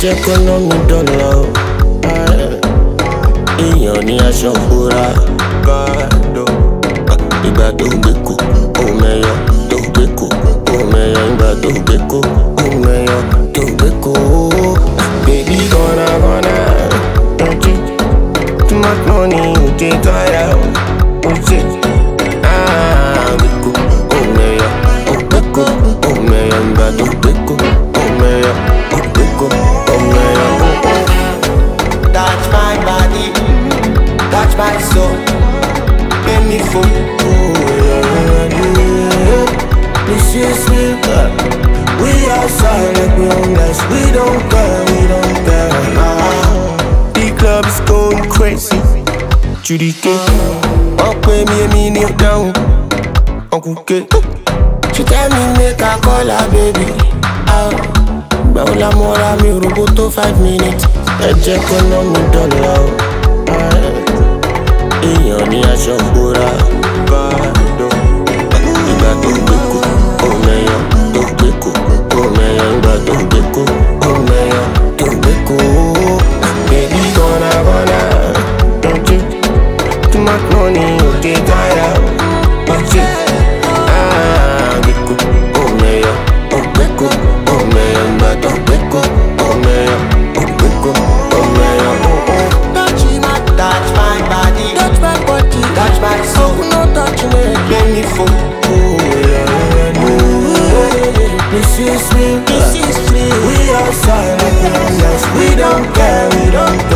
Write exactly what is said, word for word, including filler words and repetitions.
jẹ́ kó ná mi dọ́là o. Èèyàn ní aṣọ búra gàdó. Ìgbà tó gbé kó òun mẹ́yọ tó gbé kó òun mẹ́yọ. Ìgbà tó gbé kó òun mẹ́yọ tó gbé kó. Baby gonna gonna don't you too much money you dey tire o. Ah, gbé kó òun mẹ́yọ ó gbé kó òun mẹ́yọ. Ìgbà tó gbé kó òun mẹ́yọ ó gbé kó òun mẹ́yọ. Touch my body, touch my soul, make me fall. This is me, we outside like we homeless. We don't care, we don't care. Ah, the club is going crazy. Judy K, up with me, me kneel down. Uncle K, she tell me make a call her baby. Ah, Baula mora mi roboto five minutes. Ẹ jẹ́ kó ná mi dọ́là o. Èèyàn ní aṣọ búra gàdó. Ìgbà tó gbé kó òun mẹ́yọ tó gbé kó òun mẹ́yọ. Ìgbà tó gbé kó òun mẹ́yọ tó gbé kó. Baby gonna gonna don't you too much money you dey tire o. Ah, gbé kó òun mẹ́yọ ó gbé kó òun mẹ́yọ. Ìgbà tó gbé kó òun mẹ́yọ ó gbé kó òun mẹ́yọ. Touch my, touch my body, Touch my body, touch my soul, no touch me. make me fall. This is me, This is free. we outside like we homeless. We don't care, we don't care.